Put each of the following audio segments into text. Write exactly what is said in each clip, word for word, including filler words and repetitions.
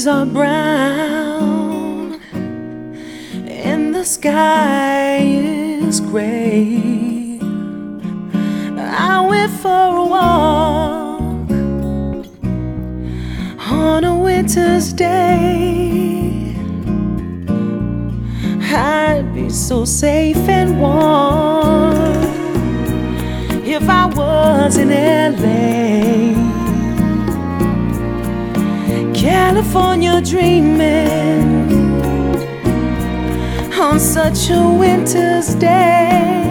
are brown and the sky is gray. I went for a walk on a winter's day. I'd be so safe and warm if I was in L A, California, dreaming on such a winter's day.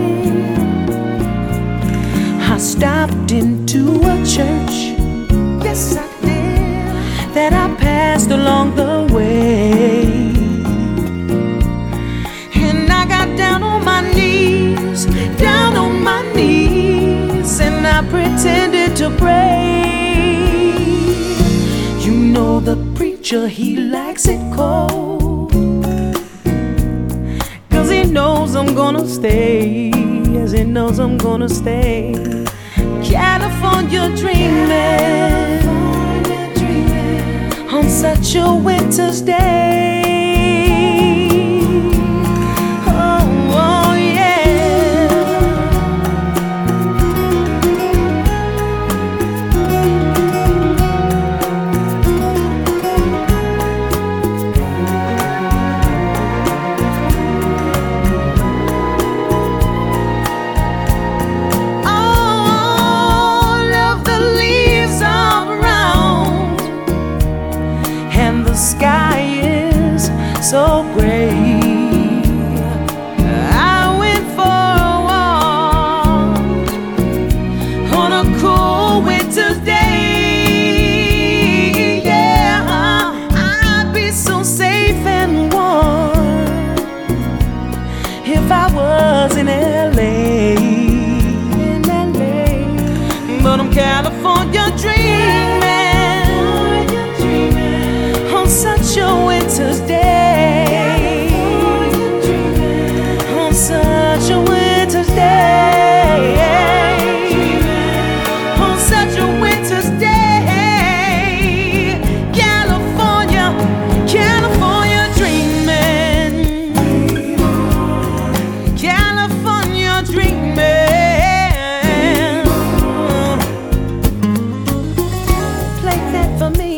I stopped into a church, yes I did, that I passed along the way. And I got down on my knees, down on my knees, and I pretended to pray. You know the preacher, he likes it cold, 'cause he knows I'm gonna stay, yes he knows I'm gonna stay. California dreaming on such a winter's day. Sky is so gray. I went for a walk on a cool winter's day. Yeah, I'd be so safe and warm if I was in L A, in L A. But I'm California dreaming such a winter's day, on such a winter's day, on such a winter's day. California, California dreaming, California dreaming. Play that for me.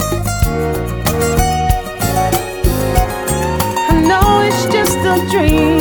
Dream.